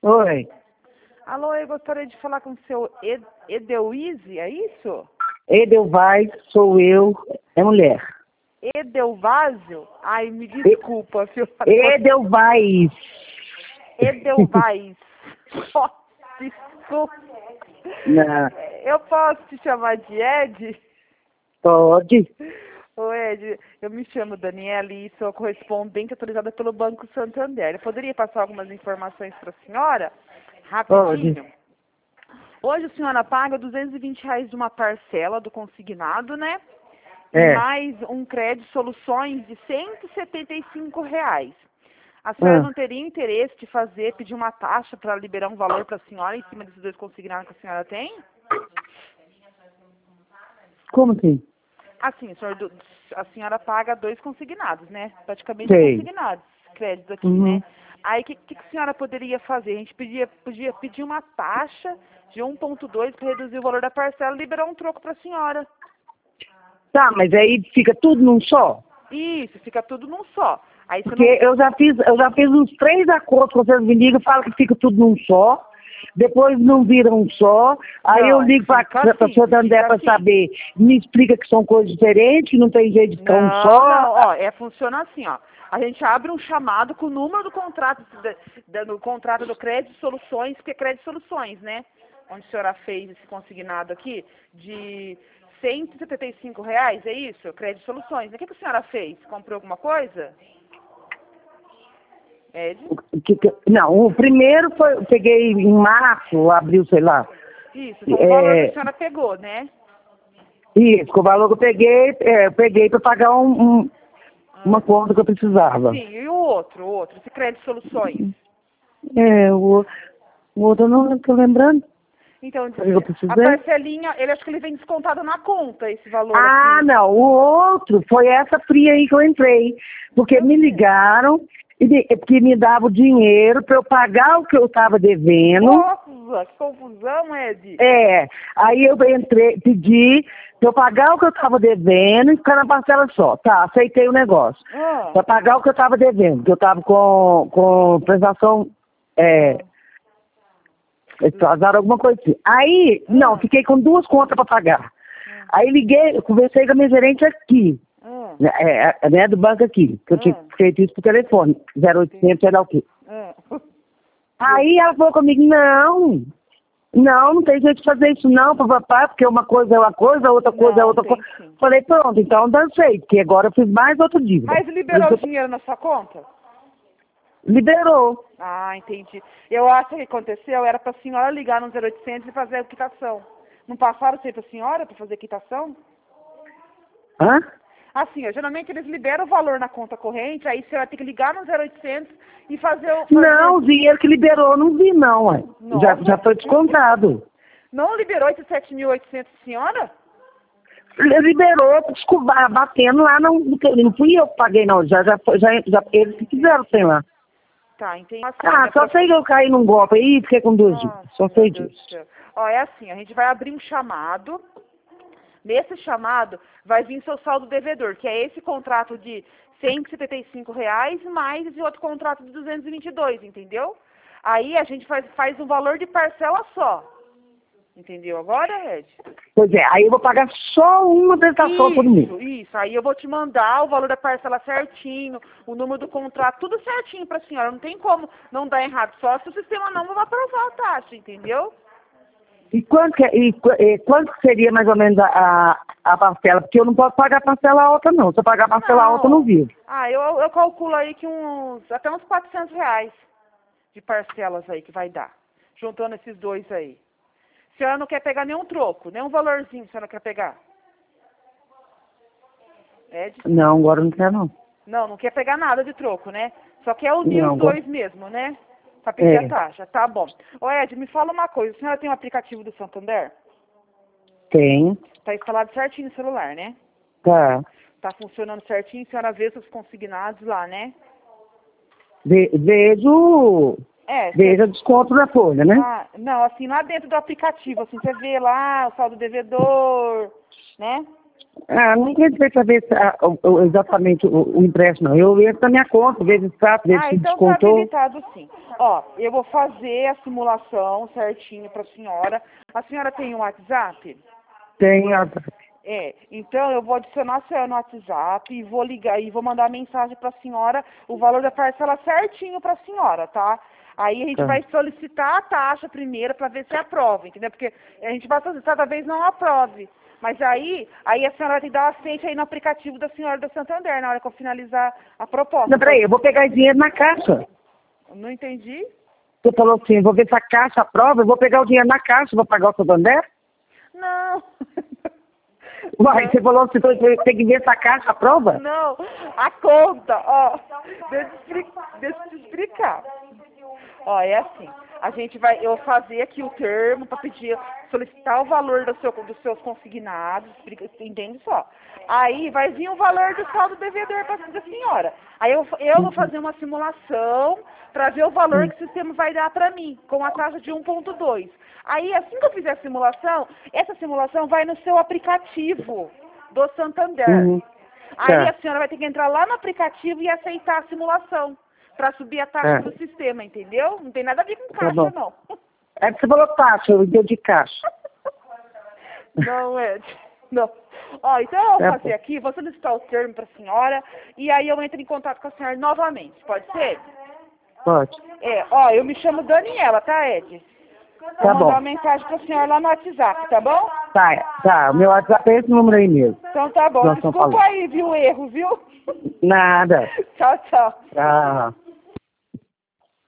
Oi. Alô, eu gostaria de falar com o seu Edelwise, é isso? Edelvaz, sou eu, é mulher. Edelvásio? Ai, me desculpa, viu? Edelvaz. Edelvaz. Oh, desculpa. Não, Eu posso te chamar de Ed? pode. Ô Ed, eu me chamo Daniela e sou correspondente autorizada pelo Banco Santander. Eu poderia passar algumas informações para a senhora? Rapidinho. Pode. Hoje a senhora paga R$ 220 de uma parcela do consignado, né? E É. mais um crédito soluções de R$ 175. A senhora não teria interesse de pedir uma taxa para liberar um valor para a senhora em cima desses dois consignados que a senhora tem? Como assim? Assim, a senhora paga dois consignados, né? Praticamente Sei. consignados, créditos aqui, Uhum. né? Aí, o que a senhora poderia fazer? A gente podia pedir uma taxa de 1,2 para reduzir o valor da parcela e liberar um troco para a senhora. Tá, mas aí fica tudo num só? Isso, fica tudo num só. Aí você Porque não... eu já fiz uns 3 acordos com vocês me ligam, falam que fica tudo num só, depois não vira um só, aí Não, eu ligo para a sua Tandé para saber, me explica que são coisas diferentes, que não tem jeito de ficar um só. Não, ó, funciona assim, ó. A gente abre um chamado com o número do contrato, do contrato do Crédito Soluções, que é Crédito Soluções, né? Onde a senhora fez esse consignado aqui, de R$ 175, é isso? Crédito Soluções. O que a senhora fez? Comprou alguma coisa? Ed? Não, o primeiro foi, eu peguei em março, abril, sei lá. Isso, então o valor que a senhora pegou, né? Isso, com o valor que eu peguei para pagar uma conta que eu precisava. Sim, e o outro, esse Crédito Soluções? O outro eu não estou lembrando. Então, Eu precisei. a parcelinha, acho que ele vem descontado na conta, esse valor Ah, aqui. não, o outro foi essa fria aí que eu entrei. Porque me ligaram que me dava o dinheiro para eu pagar o que eu estava devendo. Nossa, que confusão, Ed. Aí eu pedi para eu pagar o que eu estava devendo e ficar na parcela só. Tá, aceitei o negócio. Para pagar o que eu estava devendo, que eu estava com prestação, atrasaram alguma coisa assim. Aí, não, fiquei com 2 contas para pagar. Aí liguei, conversei com a minha gerente aqui, né, do banco aqui, que eu tinha feito isso por telefone, 0800, sei lá o quê. Aí ela falou comigo, não tem jeito de fazer isso não, papai, porque uma coisa é uma coisa, outra coisa é outra coisa. Falei, pronto, então dancei, porque agora eu fiz mais outro dívida. Mas liberou o dinheiro na sua conta? Liberou. Ah, entendi. Eu acho que o que aconteceu era para a senhora ligar no 0800 e fazer a quitação. Não passaram isso aí para a senhora para fazer a quitação? Hã? Assim, geralmente eles liberam o valor na conta corrente, aí você vai ter que ligar no 0800 e fazer o... Não, o dinheiro que liberou, não vi não, ué. Já foi descontado. Não liberou esses 7.800, senhora? Liberou, batendo lá, não fui eu que paguei não, já eles que fizeram, sei lá. Tá, entendi. Só sei que eu caí num golpe aí e fiquei com 2 dívidas, só sei disso. Ó, é assim, a gente vai abrir um chamado. Nesse chamado vai vir seu saldo devedor, que é esse contrato de R$ 175 mais esse outro contrato de 222, entendeu? Aí a gente faz um valor de parcela só. Entendeu agora, Ed? Pois é, aí eu vou pagar só uma prestação todo mês. Isso. Aí eu vou te mandar o valor da parcela certinho, o número do contrato, tudo certinho pra senhora. Não tem como não dar errado, só se o sistema não vai aprovar a taxa, entendeu? E quanto que seria mais ou menos a parcela? Porque eu não posso pagar parcela alta não. Se eu pagar parcela alta, eu não vivo. Eu calculo aí que até uns R$ 400 de parcelas aí que vai dar, juntando esses dois aí. A senhora não quer pegar nenhum troco, nenhum valorzinho a senhora quer pegar? Ed? Não, agora não quero não. Não quer pegar nada de troco, né? Só quer unir os dois mesmo, né? Pra pedir a taxa, tá bom. Ô Ed, me fala uma coisa, a senhora tem um aplicativo do Santander? Tem. Tá instalado certinho no celular, né? Tá. Tá funcionando certinho, a senhora vê seus consignados lá, né? Vejo o desconto da folha, né? Não, assim, lá dentro do aplicativo, assim, você vê lá o saldo devedor, né? Ah, não entrei pra ver exatamente o empréstimo, não. Eu entro na minha conta, vejo o extrato, vejo se Então tá descontou. habilitado sim. Ó, eu vou fazer a simulação certinho pra senhora. A senhora tem um WhatsApp? Tem a... Então eu vou adicionar a senhora no WhatsApp e vou ligar e vou mandar mensagem pra senhora, o valor da parcela certinho pra senhora, tá? Aí a gente Tá. vai solicitar a taxa primeiro pra ver se aprova, entendeu? Porque a gente vai solicitar, talvez não aprove. Mas aí a senhora vai ter que dar aceite aí no aplicativo da senhora do Santander, na hora que eu finalizar a proposta. Não, peraí, eu vou pegar esse dinheiro na caixa. Não entendi? Você falou assim, vou ver se a caixa aprova, eu vou pegar o dinheiro na caixa, vou pagar o Santander? Não. Uai, você falou assim, tem que ver se a caixa aprova? Não, a conta, ó, deixa eu te explicar. Ó, é assim, eu vou fazer aqui o termo para pedir, solicitar o valor dos seus consignados, entende só? Aí vai vir o valor do saldo devedor para a senhora. Aí eu vou fazer uma simulação para ver o valor que o sistema vai dar para mim, com a taxa de 1,2. Aí, assim que eu fizer a simulação, essa simulação vai no seu aplicativo do Santander. Uhum. Aí Tá. a senhora vai ter que entrar lá no aplicativo e aceitar a simulação para subir a taxa do sistema, entendeu? Não tem nada a ver com caixa, bom. não. É que você falou taxa, eu entendi caixa. Não, Ed. Não. Ó, então eu vou fazer aqui, vou solicitar o termo para a senhora e aí eu entro em contato com a senhora novamente. Pode ser? Pode. Ó, eu me chamo Daniela, tá, Ed? Tá Vou bom. mandar uma mensagem para a senhora lá no WhatsApp, tá bom? Tá. O meu WhatsApp é esse número aí mesmo. Então tá bom. Nós estamos Desculpa falando. aí, viu, o erro, viu? Nada. Tchau, tchau. Tchau.